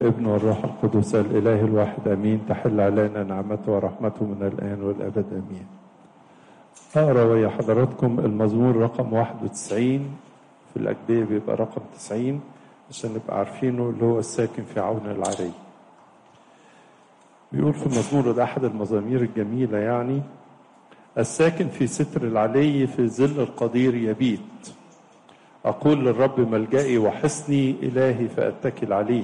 ابن والروح القدس الإله الواحد أمين. تحل علينا نعمته ورحمته من الآن والأبد أمين. أقرأ ويا حضراتكم المزمور رقم 91 في الأجبية، بيبقى رقم 90 عشان نبقى عارفينه، اللي هو الساكن في عون العري. بيقول في المزمور ده أحد المزامير الجميلة يعني: الساكن في ستر العلي في ظل القدير يبيت. أقول للرب ملجئي وحصني، إلهي فأتكل عليه.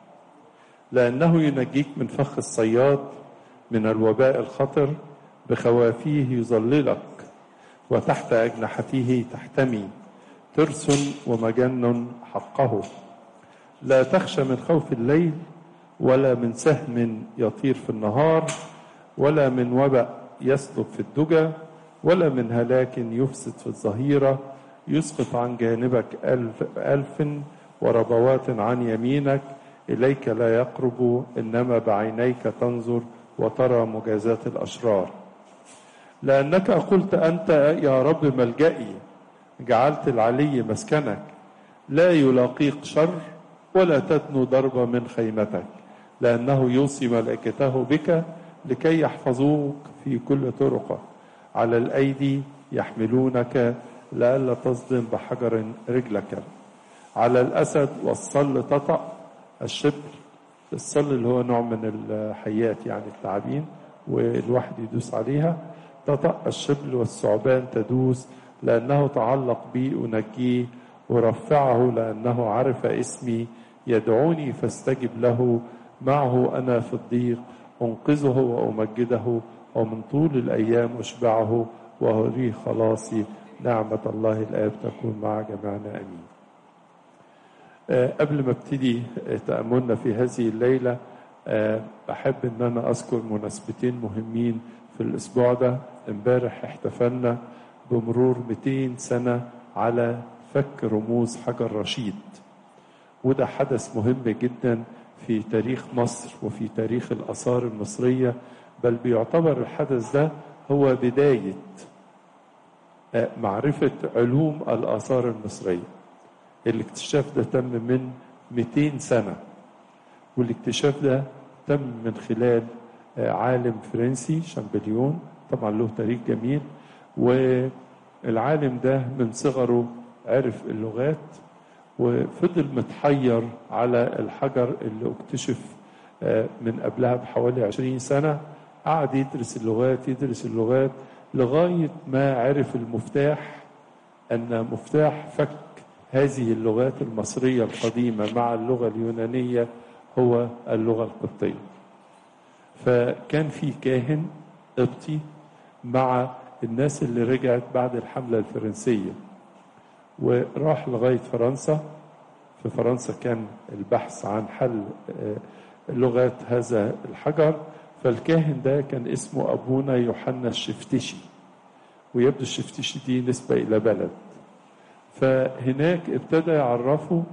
لأنه ينجيك من فخ الصياد، من الوباء الخطر، بخوافيه يظللك، وتحت أجنحته تحتمي، ترس ومجن حقه. لا تخشى من خوف الليل، ولا من سهم يطير في النهار، ولا من وبأ يسلك في الدجى، ولا من هلاك يفسد في الظهيرة. يسقط عن جانبك ألف وربوات عن يمينك، إليك لا يقرب، إنما بعينيك تنظر وترى مجازات الأشرار. لأنك قلت أنت يا رب ملجئي، جعلت العلي مسكنك. لا يلاقيك شر، ولا تدنو ضربة من خيمتك، لأنه يوصي ملائكته بك لكي يحفظوك في كل طرقك. على الأيدي يحملونك، لئلا تصدم بحجر رجلك. على الأسد والصل تطأ الشبل. الصل اللي هو نوع من الحيات يعني التعابين، والواحد يدوس عليها. تطأ الشبل والثعبان تدوس. لأنه تعلق بي أنجيه، ورفعه لأنه عرف اسمي. يدعوني فاستجب له، معه أنا في الضيق. أنقذه وأمجده، ومن طول الأيام أشبعه، وأريه خلاصي. نعمة الله الآب تكون مع جميعنا آمين. قبل ما ابتدي تأملنا في هذه الليلة، أحب أن أنا أذكر مناسبتين مهمين في الأسبوع ده. امبارح احتفلنا بمرور 200 سنة على فك رموز حجر رشيد، وده حدث مهم جدا في تاريخ مصر وفي تاريخ الآثار المصرية، بل بيعتبر الحدث ده هو بداية معرفة علوم الآثار المصرية. الاكتشاف ده تم من 200 سنة، والاكتشاف ده تم من خلال عالم فرنسي شامبليون، طبعا له تاريخ جميل. والعالم ده من صغره عرف اللغات، وفضل متحير على الحجر اللي اكتشف من قبلها بحوالي 20 سنة. قعد يدرس اللغات لغاية ما عرف المفتاح، أن مفتاح فك هذه اللغات المصرية القديمة مع اللغة اليونانية هو اللغة القبطية. فكان في كاهن قبطي مع الناس اللي رجعت بعد الحملة الفرنسية، وراح لغاية فرنسا. في فرنسا كان البحث عن حل لغات هذا الحجر. فالكاهن ده كان اسمه أبونا يوحنا الشفتشي، ويبدو الشفتشي دي نسبة إلى بلد. فهناك ابتدى يعرفوا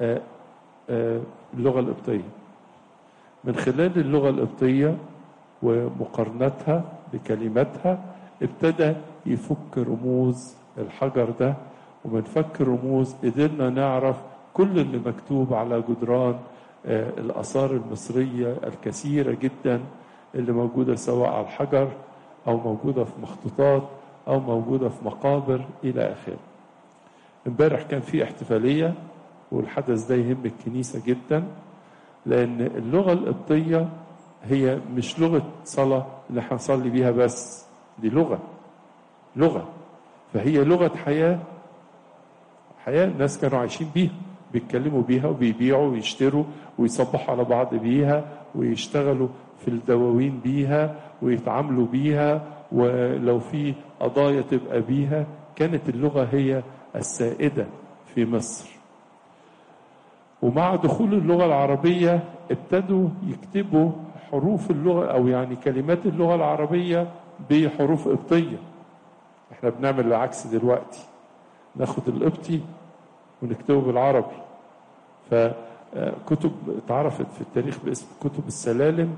اللغة القبطية. من خلال اللغة القبطية ومقارنتها بكلماتها ابتدى يفك رموز الحجر ده، ومن فك الرموز قدرنا نعرف كل اللي مكتوب على جدران الآثار المصرية الكثيرة جدا اللي موجودة سواء على الحجر أو موجودة في مخطوطات أو موجودة في مقابر إلى آخره. امبارح كان في احتفالية، والحدث ده يهم الكنيسة جدا، لأن اللغة القبطية هي مش لغة صلاة اللي هنصلي بيها بس، دي لغة، فهي لغة حياة الناس كانوا عايشين بيها، بيتكلموا بيها وبيبيعوا ويشتروا ويصبحوا على بعض بيها ويشتغلوا في الدواوين بيها ويتعاملوا بيها، ولو في قضايا تبقى بيها. كانت اللغة هي السائدة في مصر. ومع دخول اللغة العربية ابتدوا يكتبوا حروف اللغة، أو يعني كلمات اللغة العربية بحروف قبطية. احنا بنعمل العكس دلوقتي، ناخد القبطي ونكتبه بالعربي. فكتب اتعرفت في التاريخ باسم كتب السلالم.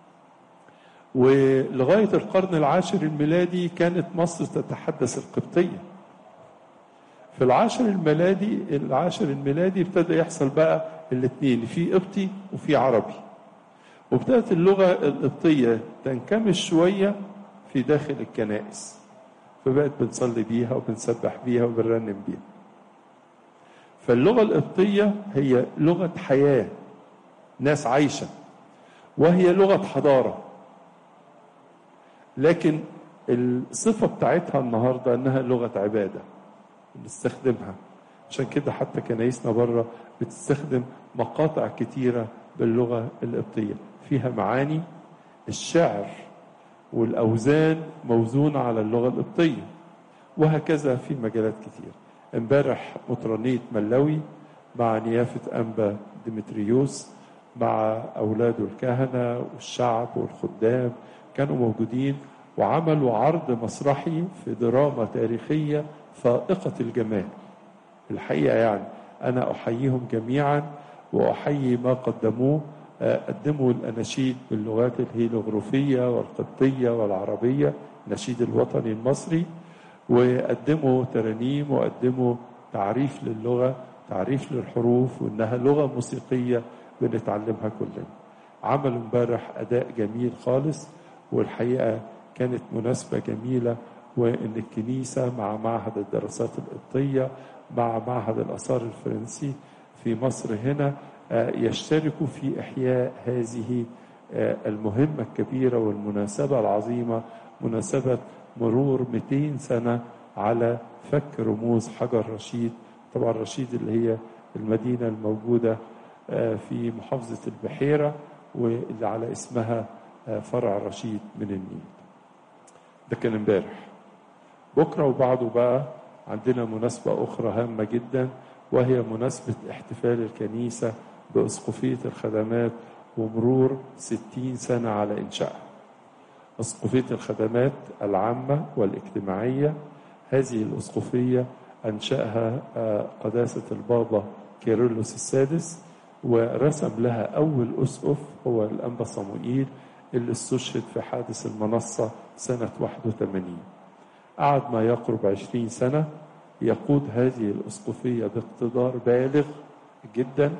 ولغاية القرن العاشر الميلادي كانت مصر تتحدث القبطية. في العاشر الميلادي ابتدى يحصل بقى الاثنين، في قبطي وفي عربي. وابتدت اللغة القبطية تنكمش شوية في داخل الكنائس، فبقت بنصلي بيها وبنسبح بيها وبنرنم بيها. فاللغة القبطية هي لغة حياة، ناس عايشة، وهي لغة حضارة. لكن الصفة بتاعتها النهاردة أنها لغة عبادة بنستخدمها. عشان كده حتى كنايسنا بره بتستخدم مقاطع كتيرة باللغة القبطية، فيها معاني الشعر والأوزان موزونة على اللغة القبطية، وهكذا في مجالات كتير. امبارح مطرانية ملوي مع نيافة أنبا ديمتريوس مع أولاده الكهنة والشعب والخدام كانوا موجودين، وعملوا عرض مسرحي في دراما تاريخية فائقة الجمال. الحقيقة يعني أنا أحييهم جميعا وأحيي ما قدموه. قدموا الأناشيد باللغات الهيروغليفية والقبطية والعربية، النشيد الوطني المصري، وقدموا ترانيم وقدموا تعريف للغة، تعريف للحروف، وإنها لغة موسيقية بنتعلمها كلنا. عملوا امبارح أداء جميل خالص، والحقيقة كانت مناسبة جميلة، وإن الكنيسة مع معهد الدراسات القبطية مع معهد الآثار الفرنسي في مصر هنا يشتركوا في إحياء هذه المهمة الكبيرة والمناسبة العظيمة، مناسبة مرور 200 سنة على فك رموز حجر رشيد. طبعا رشيد اللي هي المدينة الموجودة في محافظة البحيرة، واللي على اسمها فرع رشيد من النيل. ده كان امبارح. بكرة وبعده بقى عندنا مناسبة أخرى هامة جدا، وهي مناسبة احتفال الكنيسة بأسقفية الخدمات ومرور 60 سنة على إنشائها. أسقفية الخدمات العامة والاجتماعية، هذه الأسقفية أنشأها قداسة البابا كيرلس السادس، ورسم لها أول أسقف هو الأنبا صموئيل اللي استشهد في حادث المنصة سنة 81. قعد ما يقرب 20 سنة يقود هذه الأسقفية باقتدار بالغ جدا،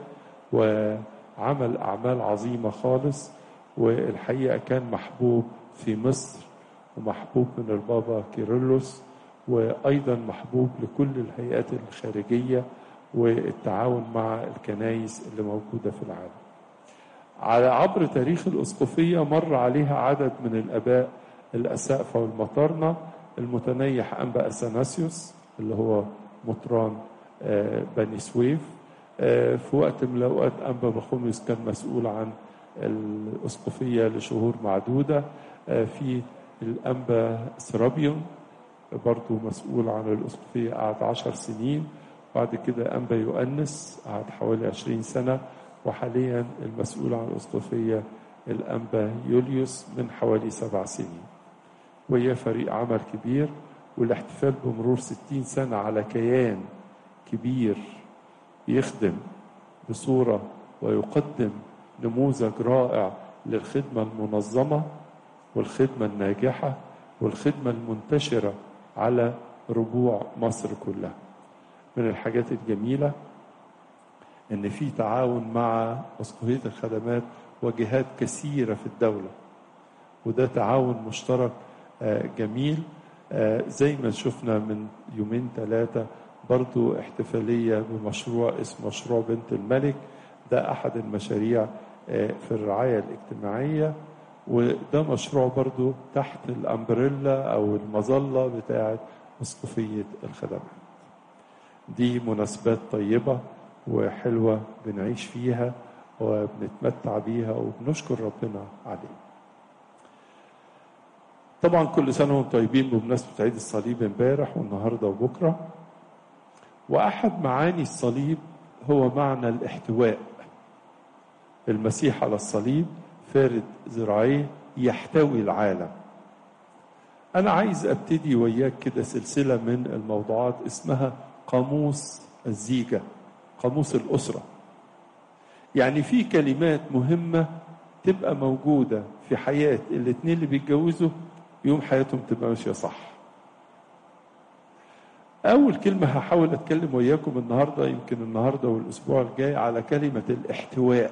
وعمل أعمال عظيمة خالص. والحقيقة كان محبوب في مصر ومحبوب من البابا كيرلس، وأيضا محبوب لكل الهيئات الخارجية والتعاون مع الكنائس اللي موجودة في العالم. على عبر تاريخ الأسقفية مر عليها عدد من الآباء الأساقفة والمطارنة، المتنيح أنبا أثناسيوس اللي هو مطران بني سويف، في وقت من الأوقات أنبا بخوميوس كان مسؤول عن الأسقفية لشهور معدودة، في الأنبا سرابيون برضو مسؤول عن الأسقفية قعد 10 سنين، بعد كده أنبا يؤنس قعد حوالي 20 سنة، وحاليا المسؤول عن الأسقفية الأنبا يوليوس من حوالي 7 سنين. وهي فريق عمل كبير، والاحتفال بمرور 60 سنة على كيان كبير يخدم بصورة ويقدم نموذج رائع للخدمة المنظمة والخدمة الناجحة والخدمة المنتشرة على ربوع مصر كلها. من الحاجات الجميلة إن في تعاون مع أسقفية الخدمات وجهات كثيرة في الدولة، وده تعاون مشترك جميل. زي ما شفنا من 2-3 برضو احتفالية بمشروع اسمه مشروع بنت الملك، ده أحد المشاريع في الرعاية الاجتماعية، وده مشروع برضو تحت الأمبريلا أو المظلة بتاعة أسقفية الخدمات. دي مناسبات طيبة وحلوة بنعيش فيها وبنتمتع بيها وبنشكر ربنا عليه. طبعا كل سنة وانتم طيبين بمناسبة عيد الصليب امبارح والنهاردة وبكرة. وأحد معاني الصليب هو معنى الاحتواء. المسيح على الصليب فارد ذراعيه يحتوي العالم. أنا عايز أبتدي وياك كده سلسلة من الموضوعات اسمها قاموس الزيجة، قاموس الأسرة. يعني في كلمات مهمة تبقى موجودة في حياة الاتنين اللي بيتجوزوا يوم حياتهم تبقى ماشية صح. أول كلمة هحاول أتكلم وياكم النهاردة، يمكن النهاردة والأسبوع الجاي، على كلمة الاحتواء.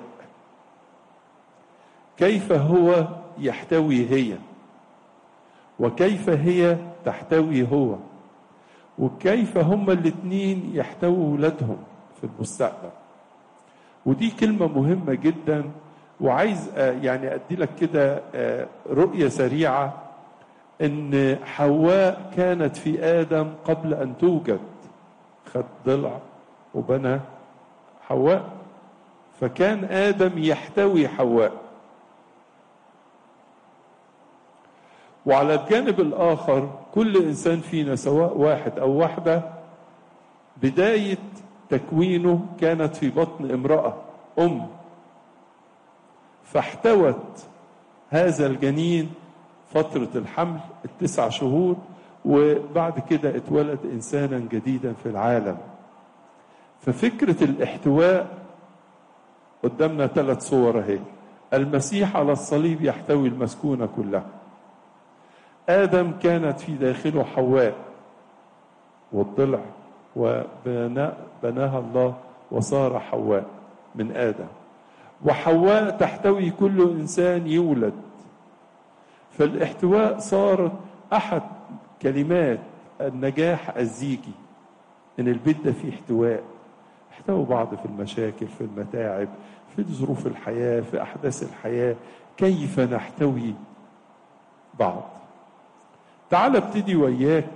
كيف هو يحتوي هي، وكيف هي تحتوي هو، وكيف هما الاتنين يحتووا ولادهم في المستقبل. ودي كلمة مهمة جدا، وعايز يعني أدي لك كده رؤية سريعة. إن حواء كانت في آدم قبل أن توجد، خد ضلع وبنى حواء، فكان آدم يحتوي حواء. وعلى الجانب الآخر كل إنسان فينا سواء واحد أو واحدة بداية تكوينه كانت في بطن امرأة فاحتوت هذا الجنين فترة الحمل 9 شهور، وبعد كده اتولد إنسانا جديدا في العالم. ففكرة الاحتواء قدامنا 3 صور اهي. المسيح على الصليب يحتوي المسكونة كلها. آدم كانت في داخله حواء والضلع، وبناها الله وصار حواء من آدم. وحواء تحتوي كل إنسان يولد. فالاحتواء صار أحد كلمات النجاح الزيجي، إن البيت ده فيه احتواء، احتووا بعض في المشاكل، في المتاعب، في ظروف الحياة، في أحداث الحياة، كيف نحتوي بعض. تعال ابتدي وياك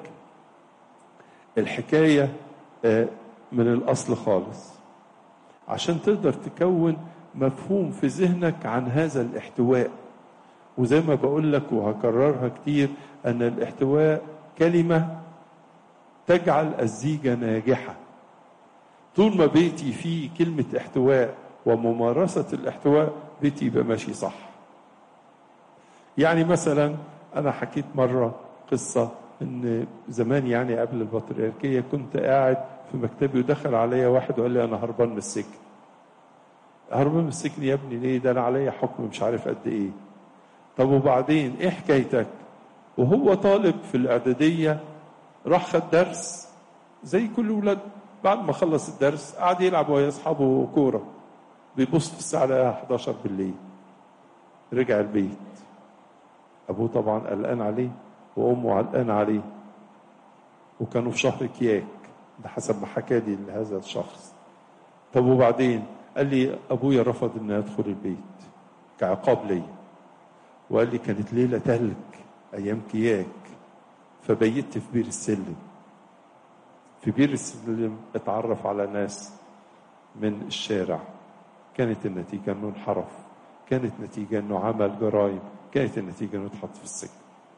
الحكاية من الأصل خالص، عشان تقدر تكون مفهوم في ذهنك عن هذا الاحتواء. وزي ما بقول لك وهكررها كتير، أن الاحتواء كلمة تجعل الزيجة ناجحة. طول ما بيتي فيه كلمة احتواء وممارسة الاحتواء، بيتي يبقى ماشي صح. يعني مثلا أنا حكيت مرة قصة إن زمان، يعني قبل البطريركية، كنت قاعد في مكتبي ودخل عليا واحد وقال لي أنا هربان من السجن. هربان من السجن يا ابني ليه؟ ده أنا عليا حكم مش عارف قد إيه. طب وبعدين إيه حكايتك؟ وهو طالب في الإعدادية، راح خد درس زي كل ولاد. بعد ما خلص الدرس قعد يلعب ويا أصحابه كورة، بيبص في الساعة 11 بالليل. رجع البيت، أبوه طبعا قلقان عليه وأمه قلقان عليه، وكانوا في شهر كياك، ده حسب ما حكى لي هذا الشخص. طب وبعدين؟ قال لي أبويا رفض إنه يدخل البيت كعقاب لي، وقال لي كانت ليلة تلج أيام كياك، فبيت في بير السلم. في بير السلم اتعرف على ناس من الشارع، كانت النتيجة أنه انحرف، كانت نتيجة أنه عمل جرائم، كانت النتيجة أنه اتحط في السجن.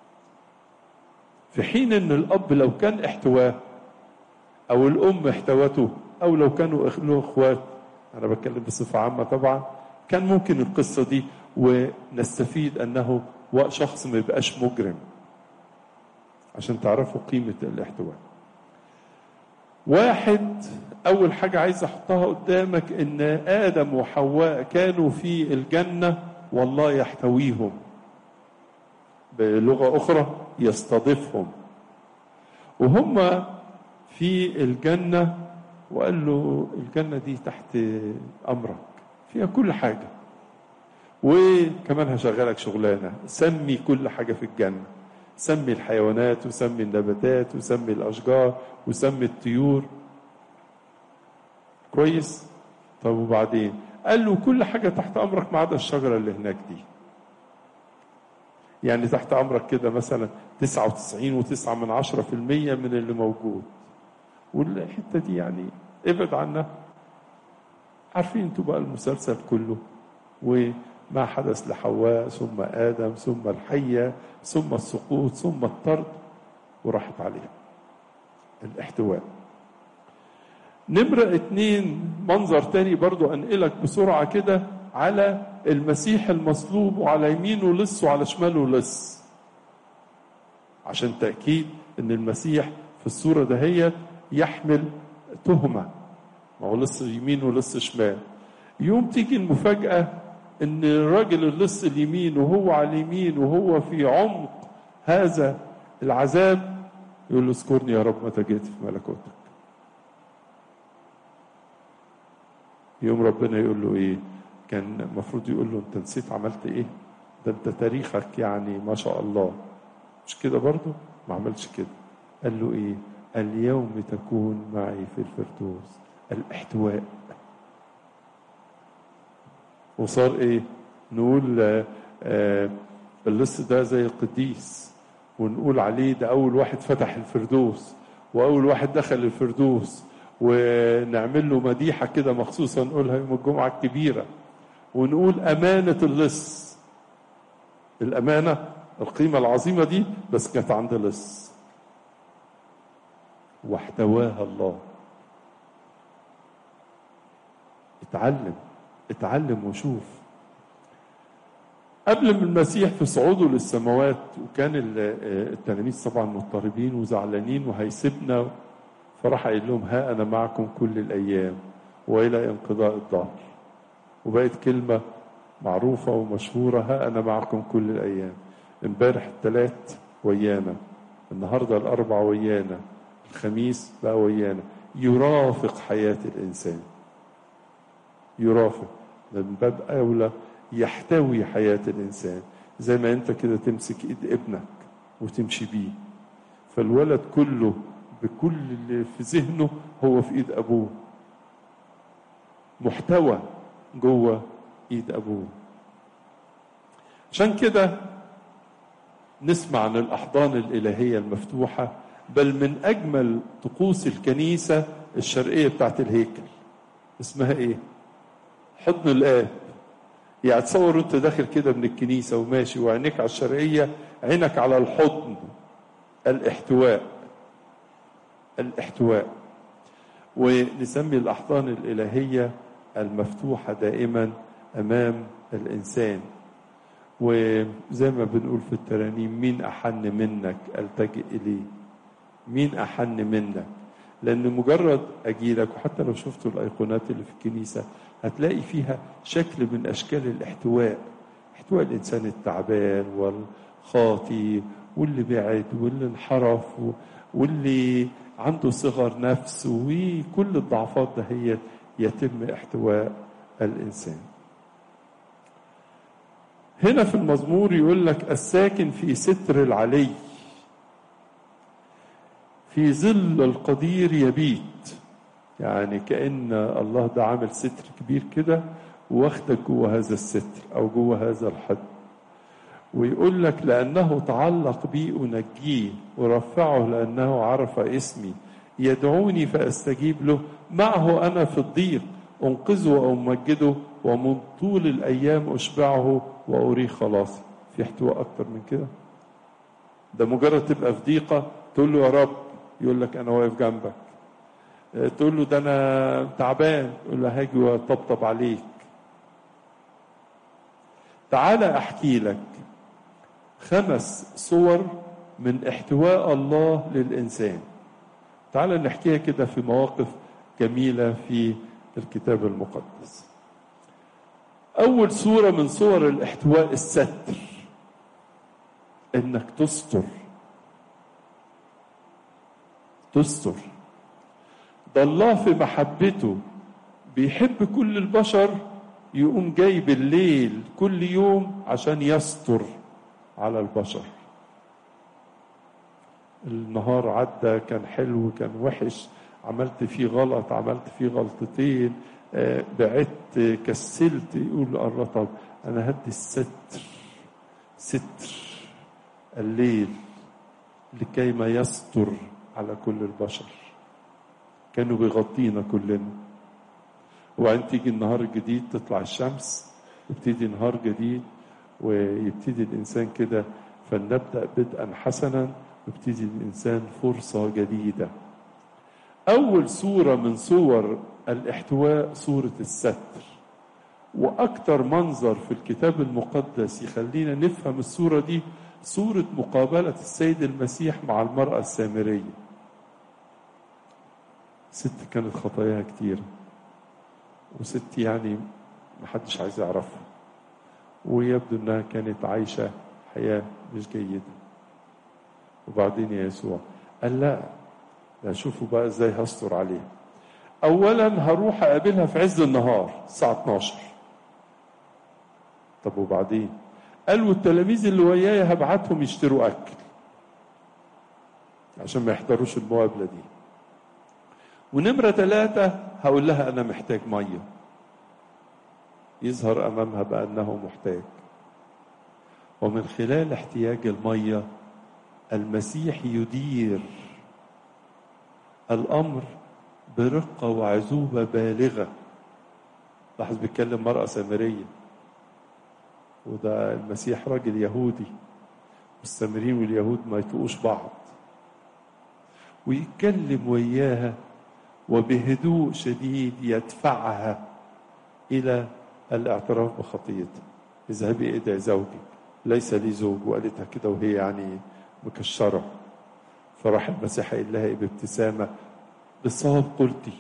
في حين أن الأب لو كان احتواه، أو الأم احتوته، أو لو كانوا له إخوات، أنا بتكلم بصفة عامة طبعا، كان ممكن القصة دي ونستفيد أنه شخص ما يبقاش مجرم، عشان تعرفوا قيمة الاحتواء. واحد، أول حاجة عايز أحطها قدامك، إن آدم وحواء كانوا في الجنة والله يحتويهم، بلغة أخرى يستضيفهم، وهم في الجنة. وقال له الجنة دي تحت أمرك، فيها كل حاجة، وكمان هشغلك شغلانة، سمي كل حاجة في الجنة، سمي الحيوانات وسمي النباتات وسمي الأشجار وسمي الطيور. كويس؟ طب وبعدين؟ قال له كل حاجة تحت أمرك ما عدا الشجرة اللي هناك دي. يعني تحت أمرك كده مثلا 99.9% من اللي موجود، والحتة دي يعني ابعد عنها. عارفين انتوا بقى المسلسل كله، وما حدث لحواء ثم آدم ثم الحية ثم السقوط ثم الطرد، وراحت عليها الاحتواء. نمرة 2، منظر تاني برضو أنقلك بسرعة كده على المسيح المصلوب، وعلى يمينه لص وعلى شماله لص، عشان تأكيد أن المسيح في الصورة دهيت يحمل تهمة، ما هو لص يمين ولص شمال. يوم تيجي المفاجأة أن الراجل اللص اليمين وهو على اليمين وهو في عمق هذا العذاب، يقول له اذكرني يا رب متى جئت في ملكوتك. يوم ربنا يقول له ايه؟ كان المفروض يقول له انت نسيت عملت ايه؟ ده انت تاريخك يعني ما شاء الله، مش كده برضو؟ ما عملش كده. قال له ايه؟ اليوم تكون معي في الفردوس. الاحتواء. وصار ايه؟ نقول اللص ده زي القديس، ونقول عليه ده اول واحد فتح الفردوس واول واحد دخل الفردوس، ونعمل له مديحة كده مخصوصة نقولها يوم الجمعة الكبيرة، ونقول أمانة اللص. الأمانة القيمة العظيمة دي بس كانت عند اللص، واحتواها الله. اتعلم وشوف. قبل من المسيح في صعوده للسماوات، وكان التلاميذ طبعا مضطربين وزعلانين وهيسيبنا، فراح قايل لهم ها أنا معكم كل الأيام وإلى انقضاء الدهر. وبقت كلمة معروفة ومشهورة، ها أنا معكم كل الأيام. امبارح الثلاث ويانا، النهاردة الأربع ويانا، الخميس بقى ويانا. يرافق حياة الإنسان، يرافق، من باب أولى يحتوي حياة الإنسان. زي ما أنت كده تمسك إيد ابنك وتمشي بيه، فالولد كله بكل اللي في ذهنه هو في إيد أبوه، محتوى جوه إيد أبوه. عشان كده نسمع عن الأحضان الإلهية المفتوحة، بل من أجمل طقوس الكنيسة الشرقية بتاعت الهيكل اسمها إيه؟ حضن الآب. يعني تصور أنت داخل كده من الكنيسة وماشي وعينيك على الشرقية، عينك على الحضن، الاحتواء. ونسمي الأحضان الإلهية المفتوحة دائما أمام الإنسان. وزي ما بنقول في الترانيم، مين أحن منك ألتجئ إليه؟ مين أحن منك؟ لأن مجرد أجيلك، وحتى لو شفتوا الأيقونات اللي في الكنيسة هتلاقي فيها شكل من أشكال الاحتواء، احتواء الإنسان التعبان والخاطي واللي بعد واللي انحرف واللي عنده صغر نفس، وكل الضعفات ده هي يتم احتواء الإنسان. هنا في المزمور يقول لك الساكن في ستر العلي في ظل القدير يبيت. يعني كأن الله ده عامل ستر كبير كده واخدك جوه هذا الستر أو جوه هذا الحد، ويقول لك لأنه تعلق بي أنجيه ورفعه لأنه عرف اسمي، يدعوني فأستجيب له، معه أنا في الضيق أنقذه وأمجده، ومن طول الأيام أشبعه وأريه خلاصي. في احتواء أكتر من كده؟ ده مجرد تبقى في ضيقة تقول له يا رب، يقول لك أنا واقف جنبك. تقول له ده أنا تعبان، يقول له هاجي وطبطب عليك. تعال أحكي لك 5 صور من احتواء الله للإنسان. تعال نحكيها كده في مواقف جميلة في الكتاب المقدس. أول صورة من صور الاحتواء الستر، إنك تستر. ده الله في محبته بيحب كل البشر، يقوم جاي بالليل كل يوم عشان يستر على البشر. النهار عدى كان حلو كان وحش، عملت فيه غلط، عملت فيه غلطتين، بعدت، كسلت، يقول الله طب أنا هدي ستر الليل لكي ما يستر على كل البشر. كانوا بيغطينا كلنا، وبعدين تيجي النهار الجديد، تطلع الشمس يبتدي نهار جديد، ويبتدي الإنسان كده، فلنبدأ بدءا حسنا، يبتدي الإنسان فرصة جديدة. أول صورة من صور الاحتواء صورة الستر، وأكتر منظر في الكتاب المقدس يخلينا نفهم الصورة دي صورة مقابلة السيد المسيح مع المرأة السامرية. ست كانت خطاياها كتيرة، وست يعني محدش عايز يعرفها، ويبدو انها كانت عايشة حياة مش جيدة. وبعدين يا يسوع قال لا شوفوا بقى ازاي هستر عليها. اولا هروح اقابلها في عز النهار الساعه 12. طب وبعدين؟ قال والتلاميذ اللي ويايا هبعتهم يشتروا اكل عشان ما يحضروش المقابله دي. ونمرة 3 هقول لها انا محتاج ميه. يظهر امامها بانه محتاج. ومن خلال احتياج الميه المسيح يدير الامر برقه وعزوبه بالغه. لاحظ بيتكلم مرأة سامريه، وده المسيح راجل يهودي، والسامريين واليهود ما يطوقوش بعض، ويتكلم وياها وبهدوء شديد يدفعها إلى الاعتراف بخطيتها. اذهبي ادعي زوجك، ليس لي زوج. وقالتها كده وهي يعني مكشرة. فراح المسيح قال لها بابتسامة بالصواب قلتي.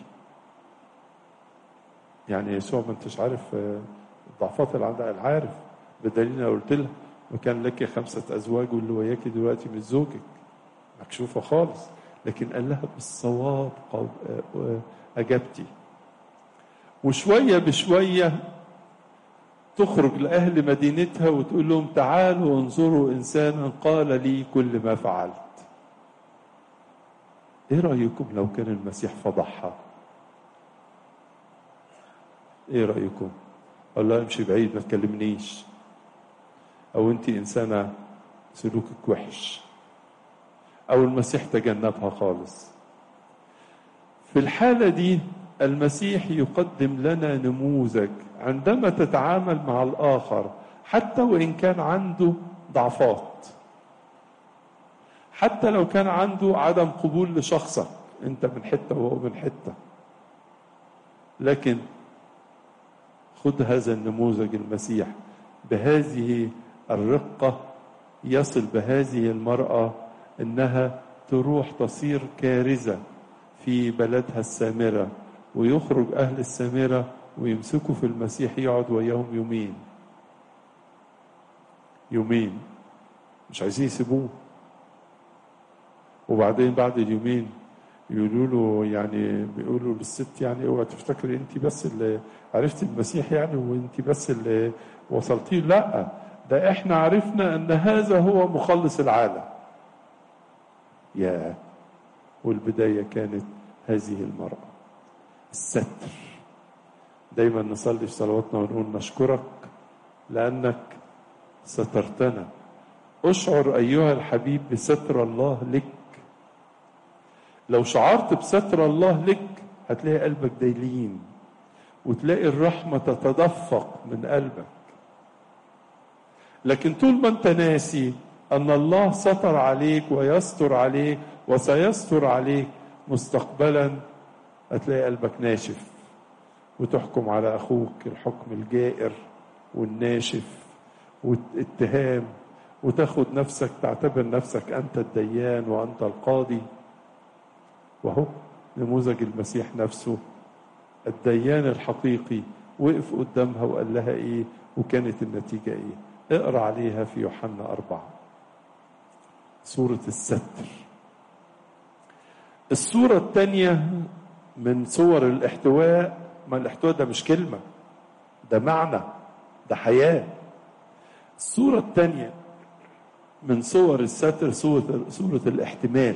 يعني يسوع ما انتش عارف الضعفات اللي عندها، العارف، بدليل انا قلت لها وكان لك 5 أزواج واللي وياكي دلوقتي مش زوجك، مكشوفة خالص. لكن قال لها بالصواب أجبتي. وشوية بشوية تخرج لأهل مدينتها وتقول لهم تعالوا انظروا إنسانا قال لي كل ما فعلت. إيه رأيكم لو كان المسيح فضحها؟ إيه رأيكم؟ قال لها امشي بعيد ما تكلمنيش، أو أنت إنسانة سلوكك وحش، أو المسيح تجنبها خالص. في الحالة دي المسيح يقدم لنا نموذج عندما تتعامل مع الآخر حتى وإن كان عنده ضعفات، حتى لو كان عنده عدم قبول لشخصك، أنت من حتة وهو من حتة، لكن خذ هذا النموذج المسيح بهذه الرقة. يصل بهذه المرأة إنها تروح تصير كارثة في بلدها السامرة، ويخرج أهل السامرة ويمسكوا في المسيح يقعد وياهم يومين مش عايزين يسيبوه. وبعدين بعد اليومين يقولوا له، يعني بيقولوا للست يعني اوعى تفتكري انت بس اللي عرفتي المسيح يعني وانت بس اللي وصلتيه، لا ده احنا عرفنا ان هذا هو مخلص العالم. والبداية كانت هذه المرأة. الستر. دايما نصلي في صلواتنا ونقول نشكرك لأنك سترتنا. اشعر أيها الحبيب بستر الله لك. لو شعرت بستر الله لك هتلاقي قلبك دايلين، وتلاقي الرحمة تتدفق من قلبك. لكن طول ما انت ناسي أن الله ستر عليك ويستر عليك وسيستر عليك مستقبلا، هتلاقي قلبك ناشف، وتحكم على أخوك الحكم الجائر والناشف واتهام، وتاخد نفسك تعتبر نفسك أنت الديان وأنت القاضي. وهو نموذج المسيح نفسه الديان الحقيقي وقف قدامها وقال لها إيه، وكانت النتيجة إيه. اقرأ عليها في يوحنا 4. سورة الستر. الصورة الثانية من صور الاحتواء، ما الاحتواء ده مش كلمة، ده معنى، ده حياة. الصورة الثانية من صور الستر صورة الاحتمال.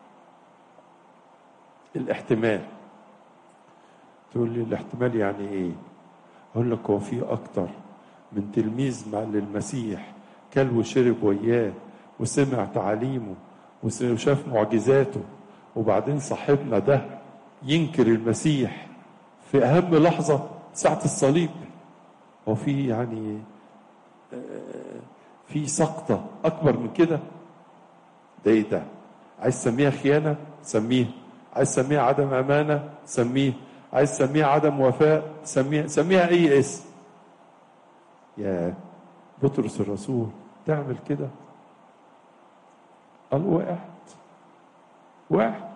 الاحتمال. تقول لي الاحتمال يعني ايه؟ اقول لك هو في اكتر من تلميذ مع للمسيح كل وشرب وياه وسمع تعاليمه وشاف معجزاته، وبعدين صاحبنا ده ينكر المسيح في أهم لحظة ساعة الصليب؟ هو في يعني في سقطة أكبر من كده؟ ده إيه ده؟ عايز تسميها خيانة؟ سميها. عايز تسميها عدم أمانة؟ سميها. عايز تسميها عدم وفاء؟ سميها أي اسم. يا بطرس الرسول تعمل كده؟ قال وقعت.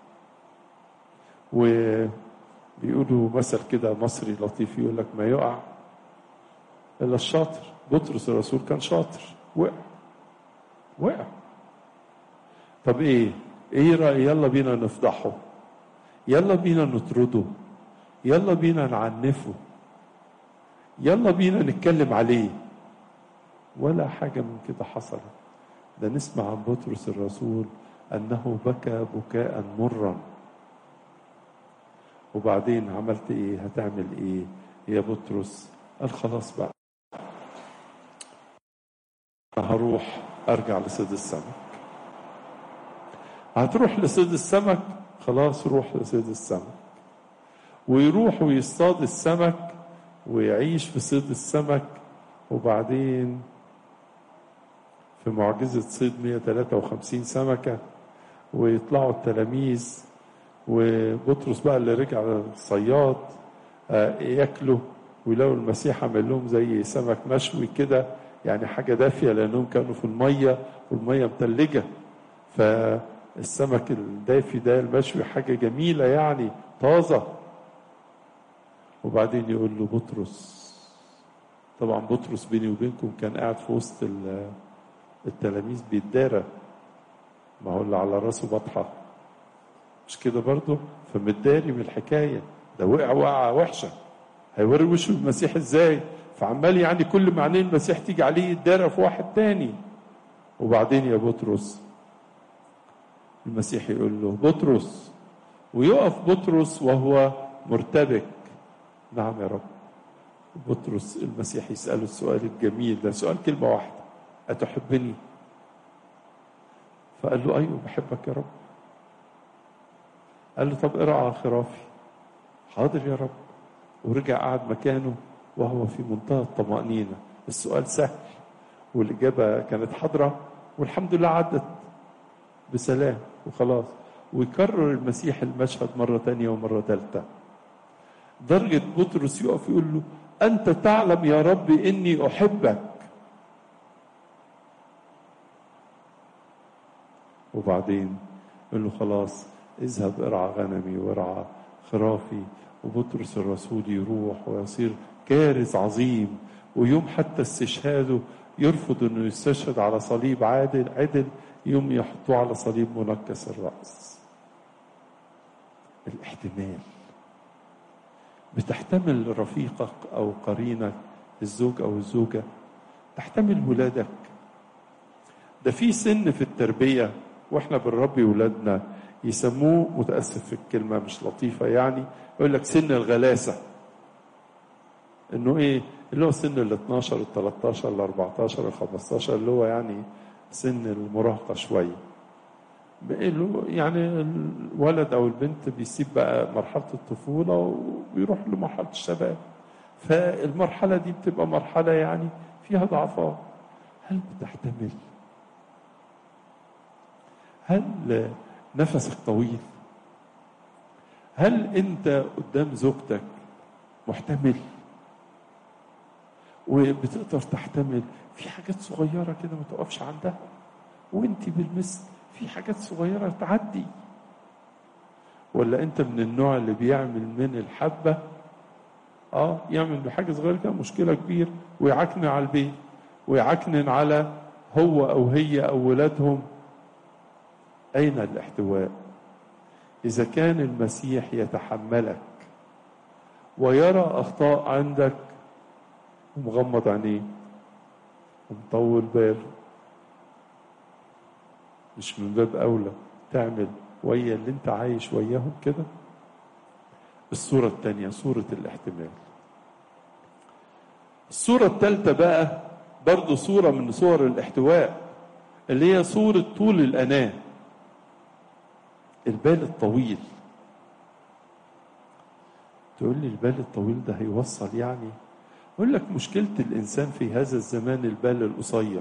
وبيقولوا مثل كده مصري لطيف يقول لك ما يقع إلا الشاطر. بطرس الرسول كان شاطر، وقع. طب إيه؟ ايه رأي يلا بينا نفضحه، يلا بينا نطرده، يلا بينا نعنفه، يلا بينا نتكلم عليه. ولا حاجة من كده حصلت. ده نسمع عن بطرس الرسول أنه بكى بكاء مرا. وبعدين عملت ايه؟ هتعمل ايه يا بطرس؟ قال خلاص بقى هروح ارجع لصيد السمك. هتروح لصيد السمك؟ خلاص روح لصيد السمك. ويروح ويصطاد السمك ويعيش في صيد السمك. وبعدين في معجزة صيد 153 سمكة، ويطلعوا التلاميذ وبطرس بقى اللي رجع الصياد ياكلوا، ويلاقوا المسيح عمل لهم زي سمك مشوي كده، يعني حاجة دافية لأنهم كانوا في المية والمية متلجة، فالسمك الدافي ده المشوي حاجة جميلة يعني طازة. وبعدين يقول له بطرس، طبعا بطرس بيني وبينكم كان قاعد في وسط التلاميذ بيتدارى، ما هو اللي على راسه بطحة مش كده برضه، فمتداري من الحكاية، ده وقعة وحشة، هيوري وشه المسيح ازاي؟ فعمال يعني كل معنين المسيح تيجي عليه يتدارى في واحد تاني. وبعدين يا بطرس المسيح يقول له بطرس، ويقف بطرس وهو مرتبك. نعم يا رب. بطرس المسيح يسأله السؤال الجميل ده، سؤال كلمة واحدة، أتحبني؟ فقال له أيوه بحبك يا رب. قال له طب ارعى خرافي. حاضر يا رب. ورجع قعد مكانه وهو في منتهى الطمأنينة. السؤال سهل والإجابة كانت حاضرة والحمد لله عدت بسلام وخلاص. ويكرر المسيح المشهد مرة تانية ومرة ثالثة، درجة بطرس يقف يقول له أنت تعلم يا رب إني أحبك. وبعدين يقول له خلاص اذهب ارعى غنمي وارعى خرافي. وبطرس الرسول يروح ويصير كارث عظيم، ويوم حتى استشهاده يرفض انه يستشهد على صليب عدل، يوم يحطوه على صليب منكس الرأس. الاحتمال، بتحتمل رفيقك او قرينك الزوج او الزوجة، تحتمل ولادك. ده في سن في التربية واحنا بنربي ولادنا يسموه، متأسف في الكلمة مش لطيفة يعني، يقول لك سن الغلاسة. انه ايه؟ اللي هو سن ال 12 ال 13 ال 14 ال 15، اللي هو يعني سن المراهقة شوية. يعني الولد او البنت بيسيب بقى مرحلة الطفولة وبيروح لمرحلة الشباب، فالمرحلة دي بتبقى مرحلة يعني فيها ضعفات. هل بتحتمل؟ هل نفسك طويل؟ هل انت قدام زوجتك محتمل وبتقدر تحتمل؟ في حاجات صغيرة كده ما تقفش عندها، وانت بالمثل في حاجات صغيرة تعدي. ولا انت من النوع اللي بيعمل من الحبة يعمل بحاجة صغيرة كده مشكلة كبير، ويعكنن على البيت ويعكنن على هو او هي او ولادهم؟ اين الاحتواء؟ إذا كان المسيح يتحملك ويرى أخطاء عندك ومغمض عينيه ومطول باله، مش من باب أولى تعمل ويا اللي انت عايش وياهم كده؟ الصورة الثانية صورة الاحتمال. الصورة الثالثة بقى برضو صورة من صور الاحتواء، اللي هي صورة طول الأناة، البال الطويل. تقول لي البال الطويل ده هيوصل يعني؟ أقول لك مشكلة الإنسان في هذا الزمان البال القصير،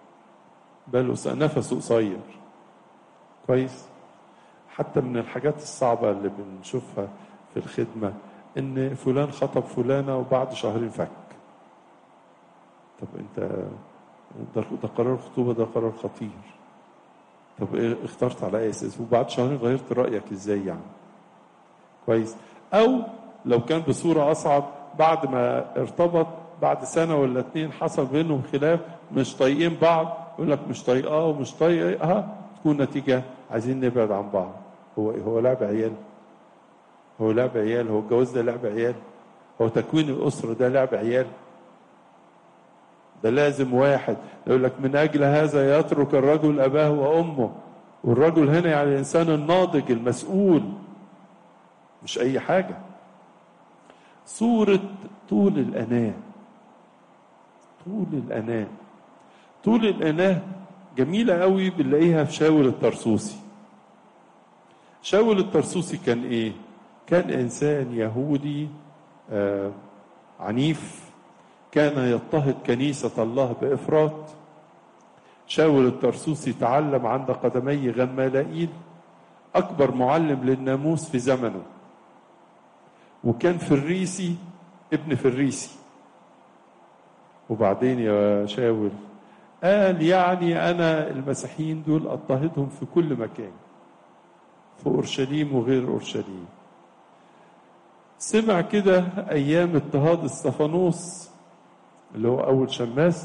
نفسه قصير. كويس؟ حتى من الحاجات الصعبة اللي بنشوفها في الخدمة إن فلان خطب فلانة وبعد شهرين فك. طب أنت ده قرار خطوبة، ده قرار خطير. طب إيه اخترت على أي أساس؟ وبعد شهرين غيرت رأيك إزاي يعني؟ كويس؟ أو لو كان بصورة أصعب، بعد ما ارتبط بعد سنة ولا 2 حصل بينهم خلاف، مش طايقين بعض، يقول لك مش طايقاه ومش طايقها، تكون نتيجة عايزين نبعد عن بعض. هو لعب عيال؟ هو لعب عيال؟ هو الجواز ده لعب عيال؟ هو تكوين الأسرة ده لعب عيال؟ ده لازم واحد يقول لك من أجل هذا يترك الرجل أباه وأمه. والرجل هنا يعني الإنسان الناضج المسؤول، مش أي حاجة. صورة طول الأناة. طول الأناة، طول الأناة جميلة قوي، بنلاقيها في شاول الطرسوسي. شاول الطرسوسي كان إيه؟ كان إنسان يهودي عنيف، كان يضطهد كنيسة الله بإفراط. شاول الطرسوسي تعلم عند قدمي غمالائيل، أكبر معلم للناموس في زمنه، وكان فريسي ابن فريسي. وبعدين يا شاول قال يعني أنا المسيحيين دول أضطهدهم في كل مكان، في أورشليم وغير أورشليم. سمع كده أيام اضطهاد استفانوس اللي هو أول شماس،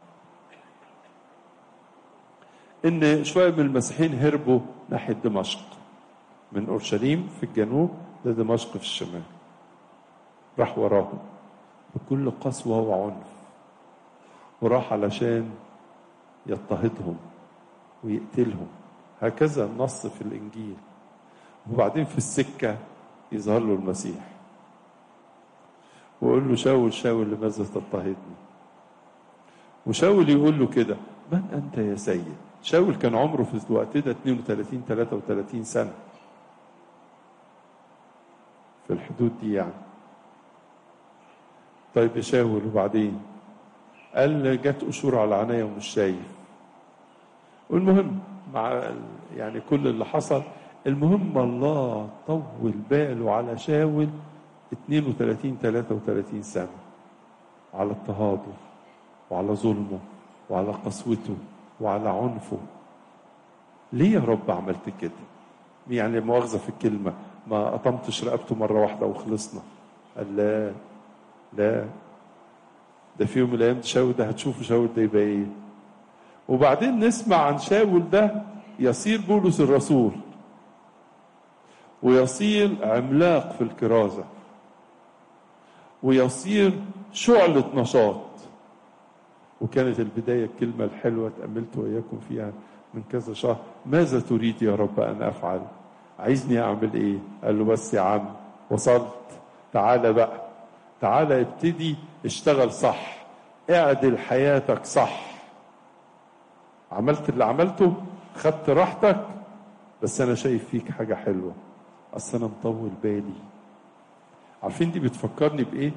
إن شوية من المسيحيين هربوا ناحية دمشق، من أورشليم في الجنوب لدمشق في الشمال. راح وراهم بكل قسوة وعنف، وراح علشان يضطهدهم ويقتلهم. هكذا النص في الإنجيل. وبعدين في السكة يظهر له المسيح ويقول له شاول شاول لماذا تضطهدني؟ وشاول يقول له كده من أنت يا سيد؟ شاول كان عمره في الوقت ده 32-33 سنة، في الحدود دي يعني. طيب يا شاول وبعدين؟ قال جت قشور على عينيا ومش شايف. والمهم مع يعني كل اللي حصل، المهم الله طول باله على شاول 32-33 سنة، على اضطهاده وعلى ظلمه وعلى قسوته وعلى عنفه. ليه يا رب عملت كده؟ يعني مؤاخذة في الكلمة، ما قطمتش رقبته مرة واحدة وخلصنا؟ قال لا لا، ده في يوم من الأيام شاول ده هتشوفوا شاول ده يبقى ايه. وبعدين نسمع عن شاول ده يصير بولس الرسول، ويصير عملاق في الكرازة، ويصير شعلة نشاط. وكانت البداية الكلمة الحلوة تأملت وإياكم فيها من كذا شهر: ماذا تريد يا رب أن أفعل؟ عايزني أعمل إيه؟ قال له بس يا عم وصلت، تعالى بقى، تعالى ابتدي اشتغل صح، اعدل حياتك صح. عملت اللي عملته، خدت راحتك، بس أنا شايف فيك حاجة حلوة، أصل أنا مطول بالي. عارفين دي بتفكرني بإيه؟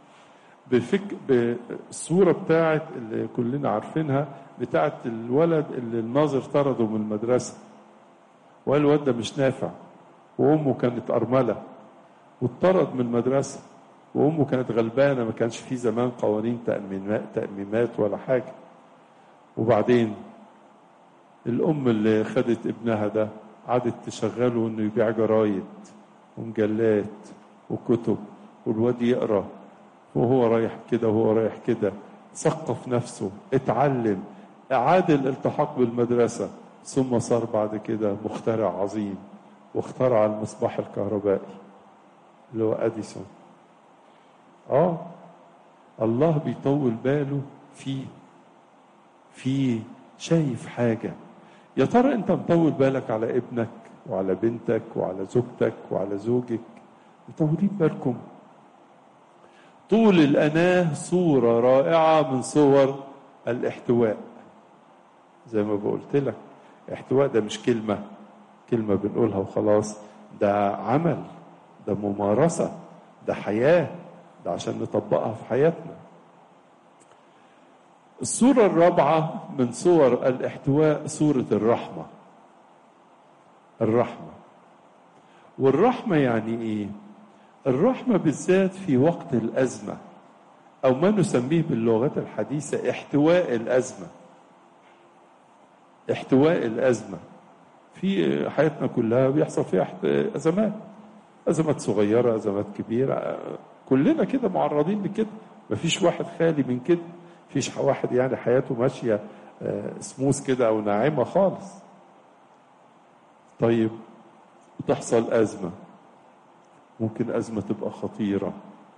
بالصورة بتاعت اللي كلنا عارفينها، بتاعت الولد اللي الناظر طرده من المدرسة وقال الواد ده مش نافع، وأمه كانت أرملة واتطرد من المدرسة، وأمه كانت غلبانة، ما كانش في زمان قوانين تأميمات ولا حاجة. وبعدين الأم اللي خدت ابنها ده قعدت تشغله إنه يبيع جرايد ومجلات وكتب، والواد يقرأ وهو رايح كده وهو رايح كده، ثقف نفسه، اتعلم، اعاد الالتحاق بالمدرسة، ثم صار بعد كده مخترع عظيم، واخترع المصباح الكهربائي اللي هو أديسون. الله بيطول باله في شايف حاجة. يا ترى انت مطول بالك على ابنك وعلى بنتك وعلى زوجتك وعلى زوجك؟ مطولين بالكم؟ طول الأناة صورة رائعة من صور الاحتواء. زي ما بقولت لك، احتواء ده مش كلمة بنقولها وخلاص، ده عمل، ده ممارسة، ده حياة، ده عشان نطبقها في حياتنا. الصورة الرابعة من صور الاحتواء صورة الرحمة. الرحمة، والرحمة يعني ايه؟ الرحمة بالذات في وقت الأزمة، أو ما نسميه باللغات الحديثة احتواء الأزمة. احتواء الأزمة في حياتنا كلها بيحصل فيها أزمات صغيرة، أزمات كبيرة، كلنا كده معرضين لكده، مفيش واحد خالي من كده، مفيش واحد يعني حياته ماشية سموث كده أو ناعمة خالص. طيب بتحصل أزمة، ممكن أزمة تبقى خطيرة،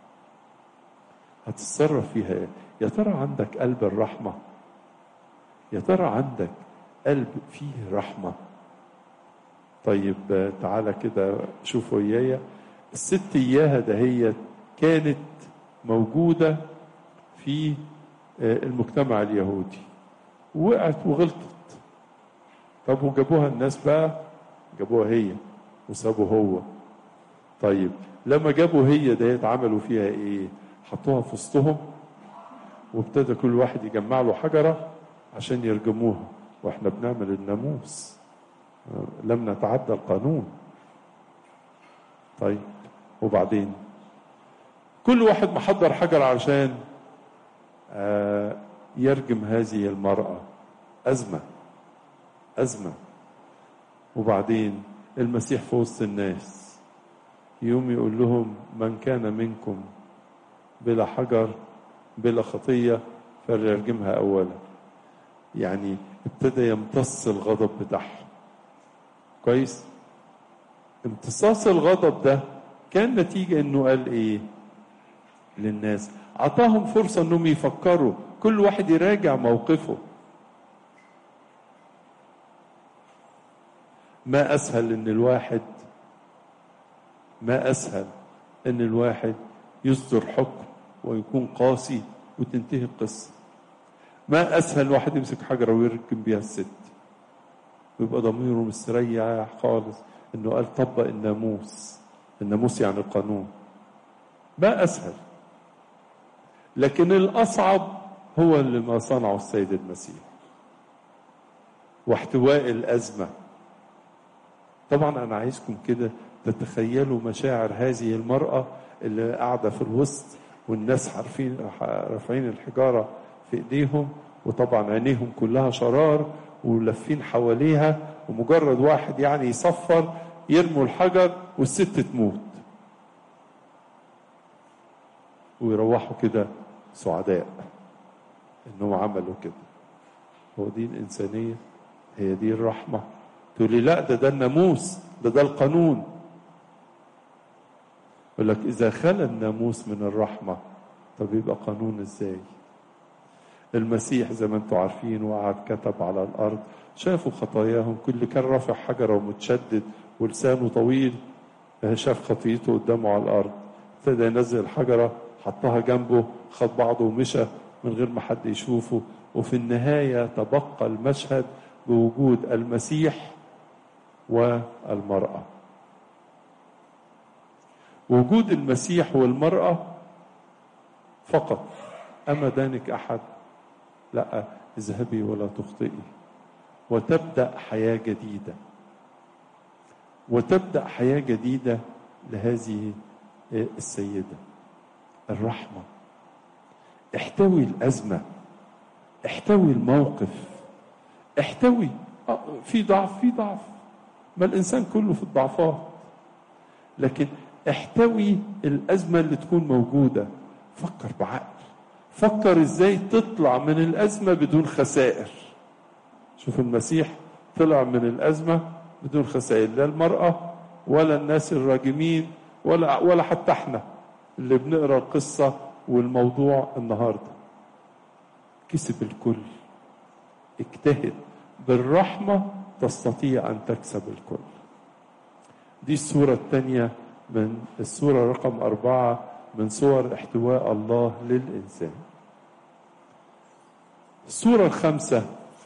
هتتصرف فيها ايه؟ يا ترى عندك قلب الرحمة؟ يا ترى عندك قلب فيه رحمة؟ طيب تعالى كده شوف ويايا الست إياها دهيت كانت موجودة في المجتمع اليهودي، وقعت وغلطت. طب وجابوها الناس بقى، جابوها هي وسابوا هو. طيب لما جابوا هي ديت عملوا فيها ايه؟ حطوها في وسطهم وابتدى كل واحد يجمع له حجرة عشان يرجموها. واحنا بنعمل الناموس، لم نتعدى القانون. طيب وبعدين كل واحد محضر حجر عشان يرجم هذه المرأة. أزمة. وبعدين المسيح في وسط الناس يوم يقول لهم من كان منكم بلا حجر بلا خطية فليرجمها أولا. يعني ابتدى يمتص الغضب بتاعهم. كويس؟ امتصاص الغضب ده كان نتيجة انه قال ايه للناس؟ عطاهم فرصة انهم يفكروا، كل واحد يراجع موقفه. ما اسهل ان الواحد يصدر حكم ويكون قاسي وتنتهي القصة. ما اسهل واحد يمسك حجرة ويرجم بيها الست ويبقى ضميره مستريح خالص انه قال طبق الناموس يعني القانون. ما اسهل. لكن الاصعب هو اللي ما صنعه السيد المسيح، واحتواء الازمه. طبعا انا عايزكم كده تتخيلوا مشاعر هذه المراه اللي قاعده في الوسط والناس عارفين رافعين الحجاره في ايديهم، وطبعا عينيهم كلها شرار ولفين حواليها، ومجرد واحد يعني يصفر يرموا الحجر والست تموت ويروحوا كده سعداء انهم عملوا كده. هو دي الانسانيه؟ هي دي الرحمه؟ تقول لي لا، ده الناموس، ده القانون. يقول لك اذا خلى الناموس من الرحمه طب يبقى قانون ازاي؟ المسيح زي ما انتم عارفين وقعد كتب على الارض، شافوا خطاياهم، كل كان رافع حجره ومتشدد ولسانه طويل شاف خطيته قدامه على الارض، ابتدى ينزل الحجره حطها جنبه، خد بعضه ومشى من غير ما حد يشوفه. وفي النهايه تبقى المشهد بوجود المسيح والمراه. وجود المسيح والمراه فقط. اما دانك احد؟ لا، اذهبي ولا تخطئي. وتبدأ حياة جديدة لهذه السيدة. الرحمة احتوي الأزمة، احتوي الموقف، احتوي في ضعف، ما الإنسان كله في الضعفات، لكن احتوي الأزمة اللي تكون موجودة. فكر بعقل، فكر ازاي تطلع من الأزمة بدون خسائر. شوف المسيح طلع من الأزمة بدون خسائر، لا المرأة ولا الناس الراجمين ولا حتى احنا اللي بنقرأ القصة والموضوع النهاردة. كسب الكل. اجتهد بالرحمة تستطيع أن تكسب الكل. دي الصورة الثانية من الصورة رقم 4 من صور احتواء الله للإنسان. الصورة الخامسة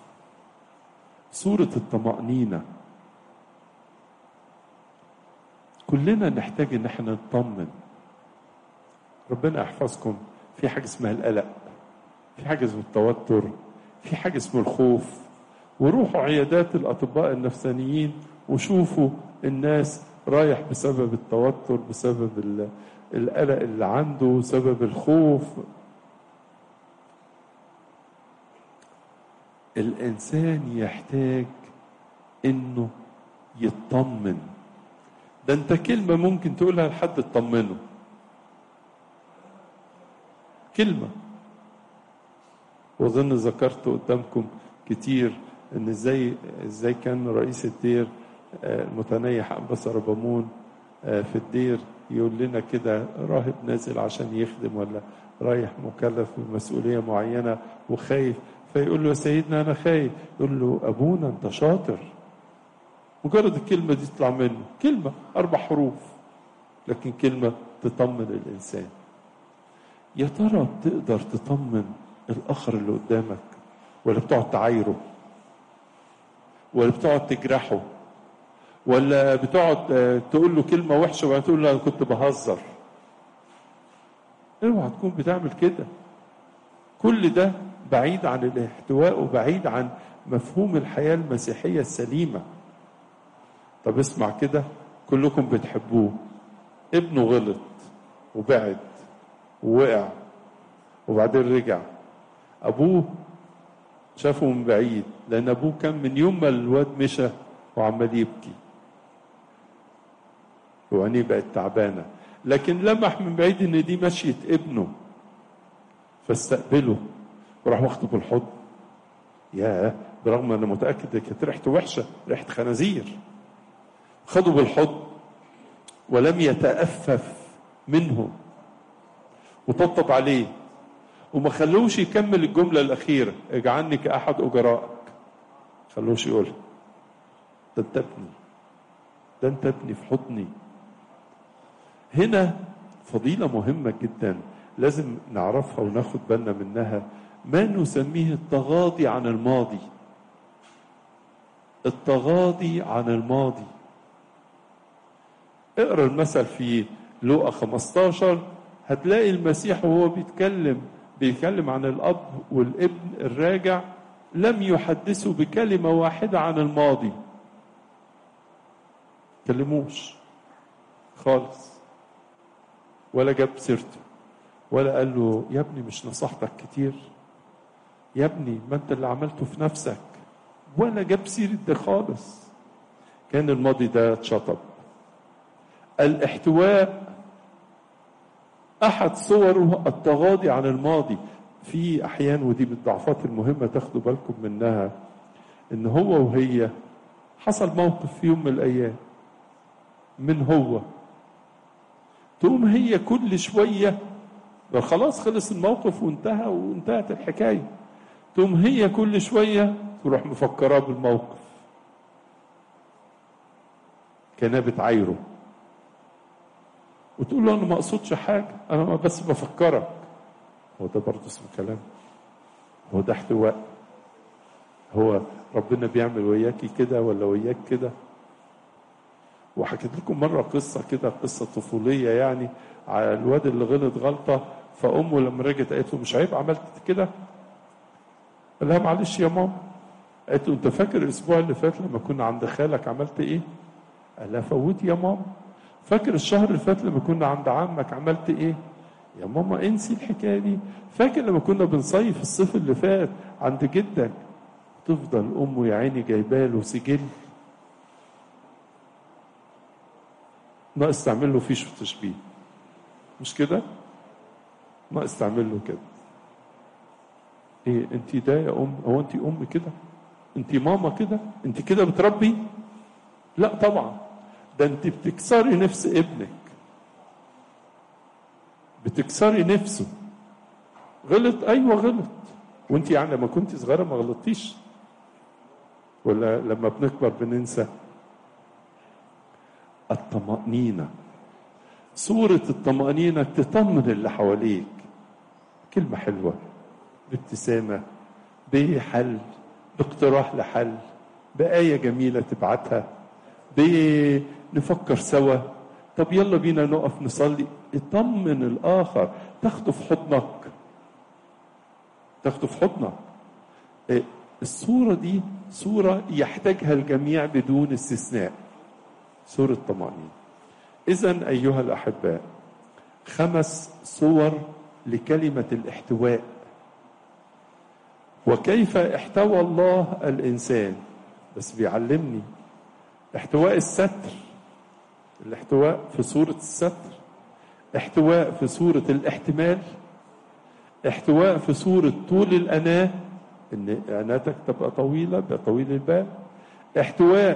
صورة الطمأنينة. كلنا نحتاج ان احنا نطمن. ربنا يحفظكم. في حاجة اسمها القلق، في حاجة اسمها التوتر، في حاجة اسمها الخوف. وروحوا عيادات الأطباء النفسانيين وشوفوا الناس رايح بسبب التوتر، بسبب القلق اللي عنده، بسبب الخوف. الإنسان يحتاج إنه يطمن. ده أنت كلمة ممكن تقولها لحد تطمنه، كلمة. وأظن ذكرت قدامكم كتير إن إزاي كان رئيس الدير المتنيح أنبا سربامون في الدير يقول لنا كده، راهب نازل عشان يخدم ولا رايح مكلف بمسؤولية معينة وخايف، فيقول له يا سيدنا أنا خايف، يقول له أبونا أنت شاطر. مجرد الكلمة دي تطلع منه، كلمة 4 حروف لكن كلمة تطمن الإنسان. يا ترى بتقدر تطمن الآخر اللي قدامك، ولا بتقعد تعايره، ولا بتقعد تجرحه، ولا بتقعد تقول له كلمة وحشة وبعدين تقول له أنا كنت بهزر؟ اوعى تكون بتعمل كده. كل ده بعيد عن الاحتواء وبعيد عن مفهوم الحياة المسيحية السليمة. طب اسمع كده، كلكم بتحبوه، ابنه غلط وبعد ووقع وبعدين رجع، أبوه شافه من بعيد لأن أبوه كان من يوم ما الواد مشى وعمال يبكي وعينيه بقت تعبانة، لكن لمح من بعيد إن دي مشية ابنه فاستقبله وراح واخده بالحضن. ياه، برغم أنا متأكد كانت ريحته وحشة، ريحة خنازير، خده بالحضن ولم يتأفف منه وطبطب عليه وما خلوش يكمل الجملة الأخيرة اجعلني كأحد أجرائك، خلوش يقولها. ده انت ابني، ده انت ابني في حضني. هنا فضيلة مهمة جدا لازم نعرفها وناخد بالنا منها، ما نسميه التغاضي عن الماضي. التغاضي عن الماضي. اقرأ المثل في لوقا 15 هتلاقي المسيح وهو بيتكلم عن الأب والابن الراجع لم يحدثوا بكلمة واحدة عن الماضي، كلموش خالص، ولا جاب سيرته، ولا قال له يا ابني مش نصحتك كتير، يا ابني ما انت اللي عملته في نفسك، ولا جاب سيرة ده خالص. كان الماضي ده اتشطب. الاحتواء أحد صوره التغاضي عن الماضي. في أحيان، ودي من الضعفات المهمة تاخدوا بالكم منها، إن هو وهي حصل موقف في يوم من الأيام من هو، تقوم هي كل شوية خلاص خلص الموقف وانتهى وانتهت الحكاية، تقوم هي كل شوية تروح مفكراه بالموقف كانها بتعايره وتقول له أنا ما أقصدش حاجة، أنا بس بفكرك. هو ده برضه اسمه كلام؟ هو ده احتواء؟ هو ربنا بيعمل وياكي كده ولا وياك كده؟ وحكيت لكم مرة قصة كده، قصة طفولية يعني، على الواد اللي غلط غلطة، فأمه لما رجعت قالت له مش عيب عملت كده؟ قال لها معلش يا ماما. قالت له أنت فاكر الأسبوع اللي فات لما كنا عند خالك عملت إيه؟ قال لها فوت يا ماما. فاكر الشهر اللي فات لما كنا عند عمك عملت إيه؟ يا ماما انسي الحكاية دي. فاكر لما كنا بنصيف الصيف اللي فات عند جدك؟ تفضل أمه يا عيني جايباله سجل ناقص تعمل له فيش وتشبيه، مش كده؟ ناقص تعمل له كده. ايه انت ده يا ام؟ هو انت ام كده؟ انت ماما كده؟ انت كده بتربي؟ لا طبعا، ده انت بتكسري نفس ابنك، بتكسري نفسه. غلط، ايوه غلط، وانت يعني لما كنت صغيره ما غلطتيش؟ ولا لما بنكبر بننسى؟ الطمأنينة، صورة الطمأنينة تطمن اللي حواليك، كلمة حلوة، بابتسامة، بحل، باقتراح لحل، بآية جميلة تبعتها، بنفكر سوا، طب يلا بينا نقف نصلي. اطمن الآخر، تاخده في حضنك، تاخده في حضنك. الصورة دي صورة يحتاجها الجميع بدون استثناء، صورة طمأنينة. إذن أيها الأحباء، 5 صور لكلمة الاحتواء، وكيف احتوى الله الإنسان. بس بيعلمني احتواء الستر، الاحتواء في صورة الستر، احتواء في صورة الاحتمال، احتواء في صورة طول الأناة، إن أناتك تبقى طويلة، بطويل البال، احتواء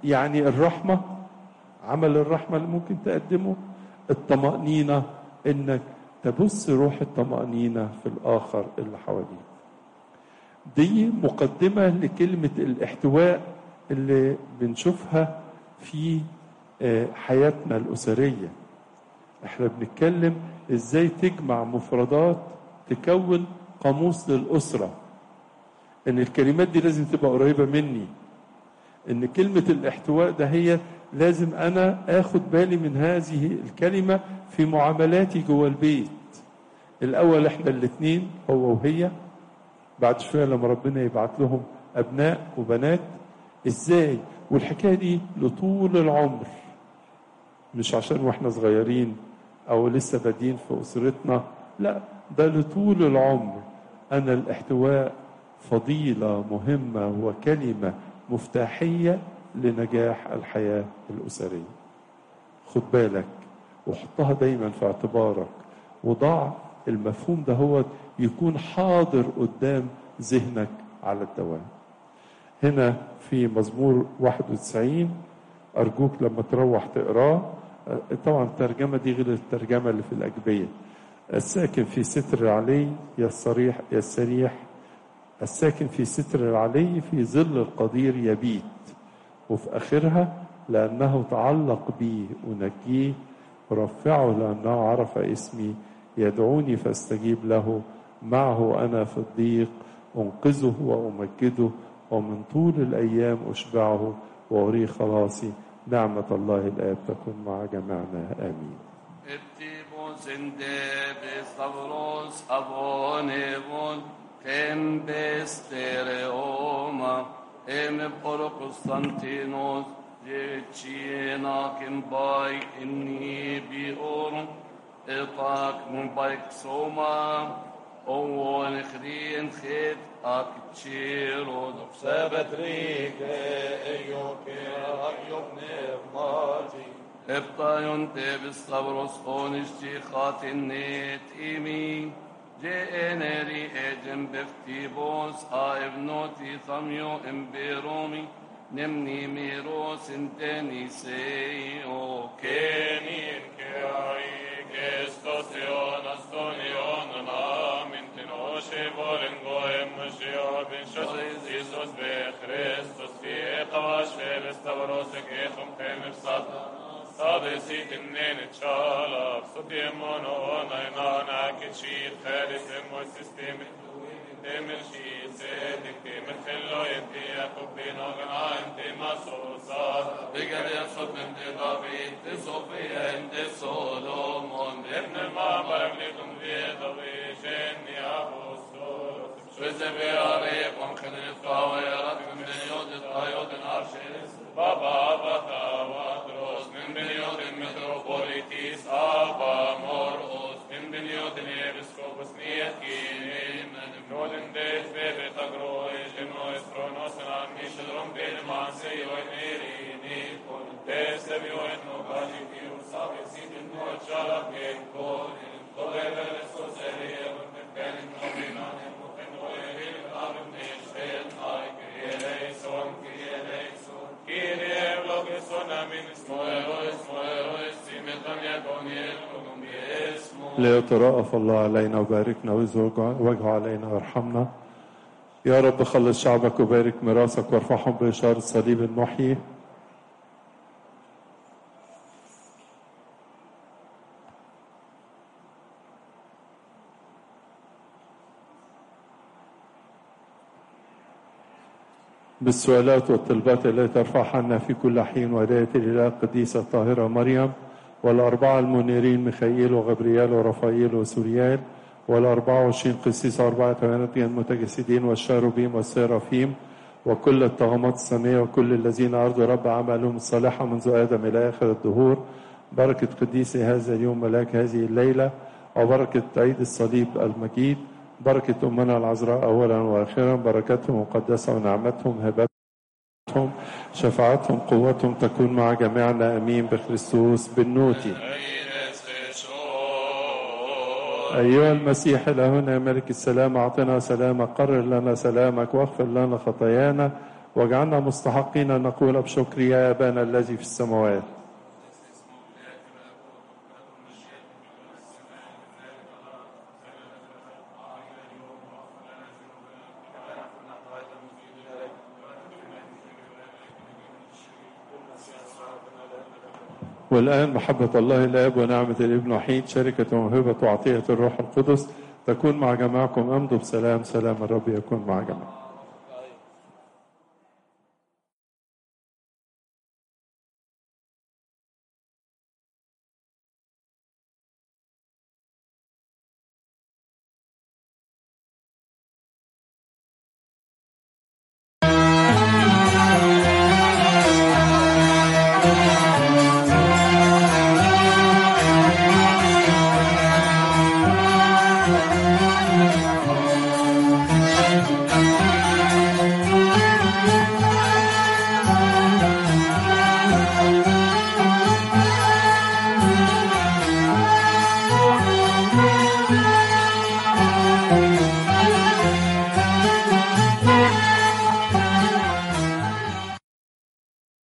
يعني الرحمة، عمل الرحمة اللي ممكن تقدمه. الطمأنينة انك تبث روح الطمأنينة في الآخر اللي حواليك. دي مقدمة لكلمة الاحتواء اللي بنشوفها في حياتنا الأسرية. احنا بنتكلم ازاي تجمع مفردات تكون قاموس للأسرة، ان الكلمات دي لازم تبقى قريبة مني، ان كلمة الاحتواء ده هي لازم انا اخد بالي من هذه الكلمة في معاملاتي جوه البيت. الاول احنا الاتنين هو وهي، بعد شوية لما ربنا يبعت لهم ابناء وبنات ازاي. والحكاية دي لطول العمر، مش عشان واحنا صغيرين او لسه بادين في اسرتنا، لا، ده لطول العمر. انا الاحتواء فضيلة مهمة وكلمة مفتاحية لنجاح الحياة الأسرية. خد بالك وحطها دايما في اعتبارك، وضع المفهوم ده هو يكون حاضر قدام ذهنك على الدوام. هنا في مزمور 91 أرجوك لما تروح تقراه، طبعا الترجمة دي غير الترجمة اللي في الأجبية. الساكن في ستر العلي يستريح، الساكن في ستر العلي في ظل القدير يبيت. وفي آخرها لأنه تعلق بي أنجيه، ورفعه لأنه عرف اسمي، يدعوني فاستجيب له، معه أنا في الضيق أنقذه وأمجده، ومن طول الأيام أشبعه وأري خلاصي. نعمة الله الآب تكون مع جميعنا آمين. Tem bestereoma, em por Constantinos, de China, Kimbai, Innibior, Etak, Mumbai, Soma, Owen, Khrien, Khit, Akchiro, Sabat Rike, Eyoke, Ayok, Nevmati, Eptayon, Tebis, Sabros, Onishti, Khatin, Net, Imi, جئنري اجم بفتيبوس ابنوتي ثميو امبيرومي نمني ميروس انتني سيو كينين كاي كستوسيون استونيون نامن تنوشي بولنغو امشيو بن شوزيز يسوس بخريستوس في قواش في بستبروس كيخم خيم بصدر صادسيت النين تشالف صديمون ونينانا كتشيد خالص الموسيستيم تمر شيد سيدك تمر خلو ينتي يقبين وغنا انتي مصوصات بقل يصد من تضابيت صوفيا انتي سولومون ابن المعبر ابنكم في ضبيشين يا بوستور شوزبي عريق ومخدن الطاويرات من يود الطايود العرشيس بابا بطا وادروس من بنيود المتروبوليتيس أبا مرقس من بنيود الإبسكوبس نيكين من بنودن ديت بيبي تقروي جنو إسرونوس نعني شدرون بين مانسي وإنيريني كون تسبي وإنو باجي كيو صابي سيد إنو أتشالك ينكون طلب السوسرية ونبكان النومينان المخن وإهيل الأرض نيشتين هاي كريليسون كريليسون كيري بلوكسون من اسمه سيمتن يكون يلقون باسمه. ليترأف الله علينا وباركنا ويزرق وجهه علينا وارحمنا. يا رب خلص شعبك وبارك ميراثك وارفعهم بإشارة صليب المحيي. بالسؤالات والطلبات التي ترفعها عنا في كل حين ولاية الإله القديسة الطاهرة مريم، والأربعة المنيرين ميخائيل وغبريال ورفائيل وسوريال، وال24 قسيس وأربعة حيوانات المتجسدين والشاروبيم والسيرافيم، وكل الطغمات السماوية وكل الذين أرضوا رب عملهم الصالحة منذ آدم إلى آخر الدهور. بركة قديسي هذا اليوم ملاك هذه الليلة، وبركة عيد الصليب المجيد، بركة أمنا العذراء أولا وآخرا، بركتهم مقدسة ونعمتهم هبتهم شفاعتهم قوتهم تكون مع جميعنا أمين بخريستوس بالنوتي. أيها المسيح إلهنا ملك السلام أعطنا سلامك، قرر لنا سلامك واغفر لنا خطايانا واجعلنا مستحقين أن نقول بشكر يا أبانا الذي في السماوات. والآن محبة الله الآب ونعمة الابن وحيد شركة وموهبة وعطية الروح القدس تكون مع جماعكم. أمضوا بسلام. سلام الرب يكون مع جماعكم.